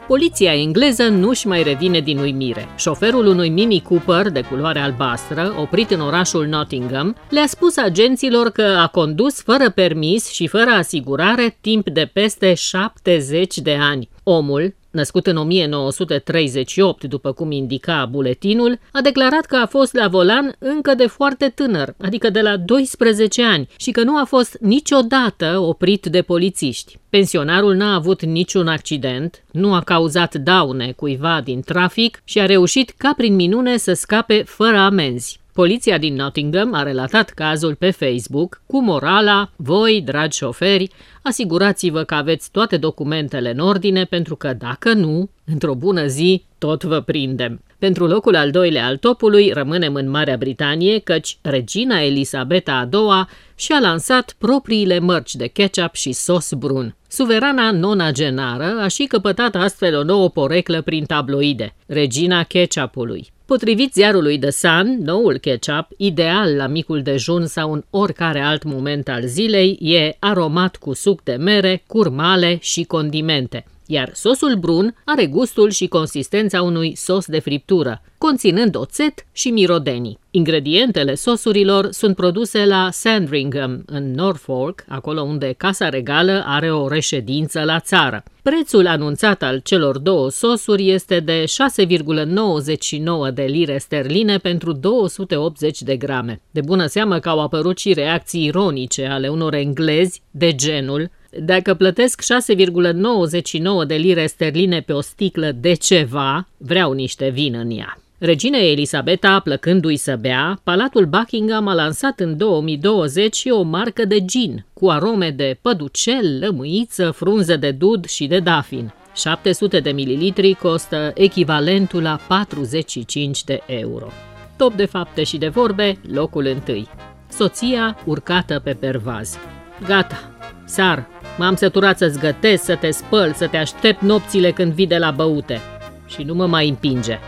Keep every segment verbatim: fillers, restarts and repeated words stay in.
Poliția engleză nu-și mai revine din uimire. Șoferul unui Mini Cooper de culoare albastră, oprit în orașul Nottingham, le-a spus agenților că a condus fără permis și fără asigurare timp de peste șaptezeci de ani. Omul, născut în o mie nouă sute treizeci și opt, după cum indica buletinul, a declarat că a fost la volan încă de foarte tânăr, adică de la doisprezece ani, și că nu a fost niciodată oprit de polițiști. Pensionarul n-a avut niciun accident, nu a cauzat daune cuiva din trafic și a reușit ca prin minune să scape fără amenzi. Poliția din Nottingham a relatat cazul pe Facebook cu morala: voi, dragi șoferi, asigurați-vă că aveți toate documentele în ordine, pentru că dacă nu, într-o bună zi, tot vă prindem. Pentru locul al doilea al topului rămânem în Marea Britanie, căci regina Elisabeta a doua și-a lansat propriile mărci de ketchup și sos brun. Suverana nonagenară a și căpătat astfel o nouă poreclă prin tabloide, regina ketchupului. Potrivit ziarului The Sun, noul ketchup, ideal la micul dejun sau în oricare alt moment al zilei, e aromat cu suc de mere, curmale și condimente, iar sosul brun are gustul și consistența unui sos de friptură, conținând oțet și mirodenii. Ingredientele sosurilor sunt produse la Sandringham, în Norfolk, acolo unde Casa Regală are o reședință la țară. Prețul anunțat al celor două sosuri este de șase virgulă nouăzeci și nouă de lire sterline pentru două sute optzeci de grame. De bună seamă că au apărut și reacții ironice ale unor englezi de genul: dacă plătesc șase virgulă nouăzeci și nouă de lire sterline pe o sticlă de ceva, vreau niște vin în ea. Reginei Elisabeta, plăcându-i să bea, Palatul Buckingham a lansat în două mii douăzeci o marcă de gin, cu arome de păducel, lămâiță, frunze de dud și de dafin. șapte sute de mililitri costă echivalentul la patruzeci și cinci de euro. Top de fapte și de vorbe, locul întâi. Soția urcată pe pervaz. Gata, sar, m-am săturat să-ți gătesc, să te spăl, să te aștept nopțile când vii de la băute. Și nu mă mai împinge.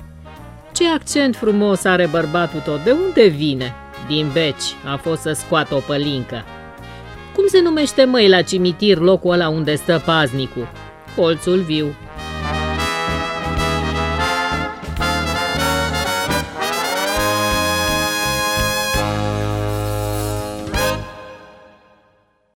Ce accent frumos are bărbatul tot, de unde vine? Din Beci, a fost să scoată o pălincă. Cum se numește, măi, la cimitir locul ăla unde stă paznicul? Colțul Viu.